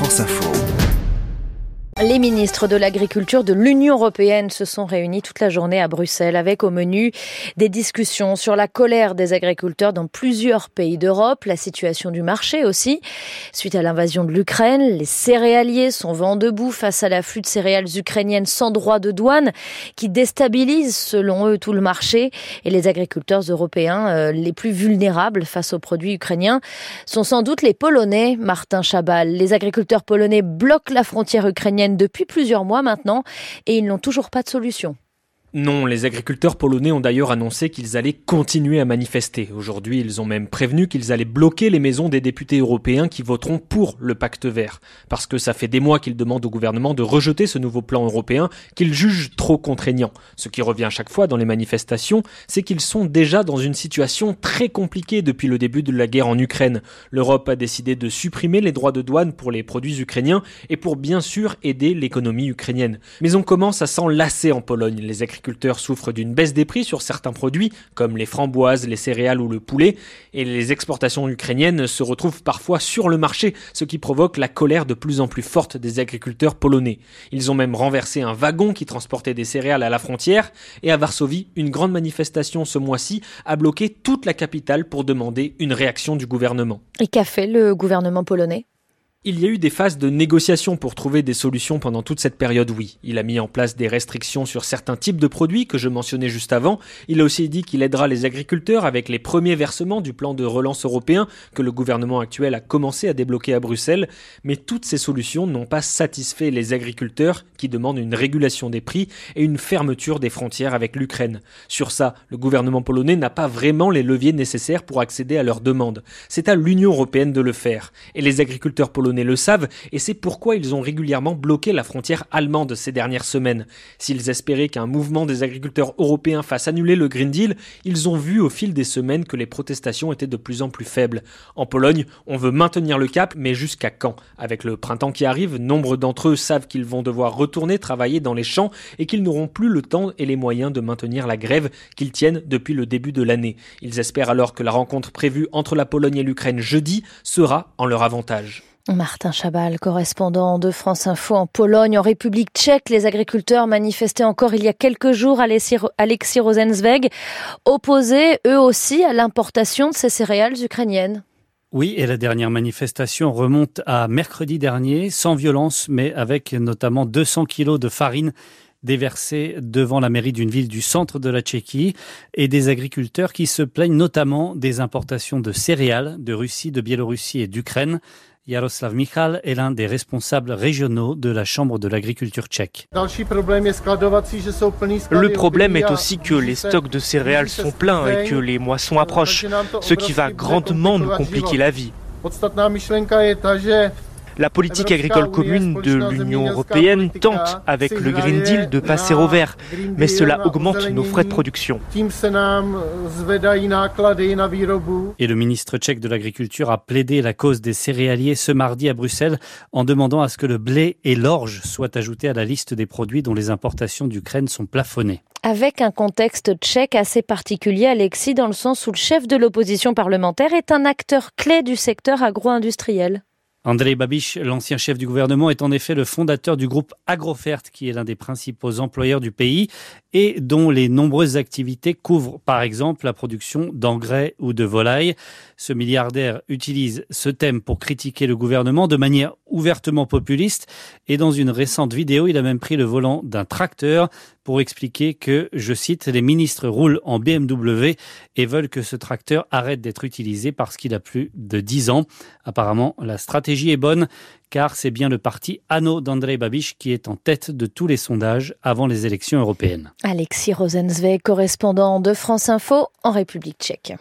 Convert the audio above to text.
France Info. Les ministres de l'Agriculture de l'Union européenne se sont réunis toute la journée à Bruxelles avec au menu des discussions sur la colère des agriculteurs dans plusieurs pays d'Europe, la situation du marché aussi. Suite à l'invasion de l'Ukraine, les céréaliers sont vent debout face à l'afflux de céréales ukrainiennes sans droit de douane qui déstabilisent selon eux tout le marché. Et les agriculteurs européens les plus vulnérables face aux produits ukrainiens sont sans doute les Polonais, Martin Chabal. Les agriculteurs polonais bloquent la frontière ukrainienne depuis plusieurs mois maintenant et ils n'ont toujours pas de solution. Non, les agriculteurs polonais ont d'ailleurs annoncé qu'ils allaient continuer à manifester. Aujourd'hui, ils ont même prévenu qu'ils allaient bloquer les maisons des députés européens qui voteront pour le pacte vert. Parce que ça fait des mois qu'ils demandent au gouvernement de rejeter ce nouveau plan européen qu'ils jugent trop contraignant. Ce qui revient chaque fois dans les manifestations, c'est qu'ils sont déjà dans une situation très compliquée depuis le début de la guerre en Ukraine. L'Europe a décidé de supprimer les droits de douane pour les produits ukrainiens et pour bien sûr aider l'économie ukrainienne. Mais on commence à s'en lasser en Pologne. Les agriculteurs souffrent d'une baisse des prix sur certains produits, comme les framboises, les céréales ou le poulet, et les exportations ukrainiennes se retrouvent parfois sur le marché, ce qui provoque la colère de plus en plus forte des agriculteurs polonais. Ils ont même renversé un wagon qui transportait des céréales à la frontière, et à Varsovie, une grande manifestation ce mois-ci a bloqué toute la capitale pour demander une réaction du gouvernement. Et qu'a fait le gouvernement polonais ? Il y a eu des phases de négociation pour trouver des solutions pendant toute cette période, oui. Il a mis en place des restrictions sur certains types de produits que je mentionnais juste avant. Il a aussi dit qu'il aidera les agriculteurs avec les premiers versements du plan de relance européen que le gouvernement actuel a commencé à débloquer à Bruxelles. Mais toutes ces solutions n'ont pas satisfait les agriculteurs qui demandent une régulation des prix et une fermeture des frontières avec l'Ukraine. Sur ça, le gouvernement polonais n'a pas vraiment les leviers nécessaires pour accéder à leurs demandes. C'est à l'Union européenne de le faire. Et les agriculteurs polonais le savent et c'est pourquoi ils ont régulièrement bloqué la frontière allemande ces dernières semaines. S'ils espéraient qu'un mouvement des agriculteurs européens fasse annuler le Green Deal, ils ont vu au fil des semaines que les protestations étaient de plus en plus faibles. En Pologne, on veut maintenir le cap, mais jusqu'à quand ? Avec le printemps qui arrive, nombre d'entre eux savent qu'ils vont devoir retourner travailler dans les champs et qu'ils n'auront plus le temps et les moyens de maintenir la grève qu'ils tiennent depuis le début de l'année. Ils espèrent alors que la rencontre prévue entre la Pologne et l'Ukraine jeudi sera en leur avantage. Martin Chabal, correspondant de France Info en Pologne. En République tchèque, les agriculteurs manifestaient encore il y a quelques jours. Alexis Rosenzweig, opposés eux aussi à l'importation de ces céréales ukrainiennes. Oui, et la dernière manifestation remonte à mercredi dernier, sans violence, mais avec notamment 200 kilos de farine déversés devant la mairie d'une ville du centre de la Tchéquie et des agriculteurs qui se plaignent notamment des importations de céréales de Russie, de Biélorussie et d'Ukraine. Jaroslav Michal est l'un des responsables régionaux de la Chambre de l'agriculture tchèque. Le problème est aussi que les stocks de céréales sont pleins et que les moissons approchent, ce qui va grandement nous compliquer la vie. La politique agricole commune de l'Union européenne tente, avec le Green Deal, de passer au vert, mais cela augmente nos frais de production. Et le ministre tchèque de l'Agriculture a plaidé la cause des céréaliers ce mardi à Bruxelles en demandant à ce que le blé et l'orge soient ajoutés à la liste des produits dont les importations d'Ukraine sont plafonnées. Avec un contexte tchèque assez particulier, Alexis, dans le sens où le chef de l'opposition parlementaire est un acteur clé du secteur agro-industriel. Andrej Babiš, l'ancien chef du gouvernement, est en effet le fondateur du groupe Agrofert, qui est l'un des principaux employeurs du pays et dont les nombreuses activités couvrent par exemple la production d'engrais ou de volailles. Ce milliardaire utilise ce thème pour critiquer le gouvernement de manière ouvertement populiste et dans une récente vidéo, il a même pris le volant d'un tracteur pour expliquer que, je cite, les ministres roulent en BMW et veulent que ce tracteur arrête d'être utilisé parce qu'il a plus de 10 ans. Apparemment, la stratégie est bonne car c'est bien le parti ANO d'Andrej Babiš qui est en tête de tous les sondages avant les élections européennes. Alexis Rosenzweig, correspondant de France Info en République tchèque.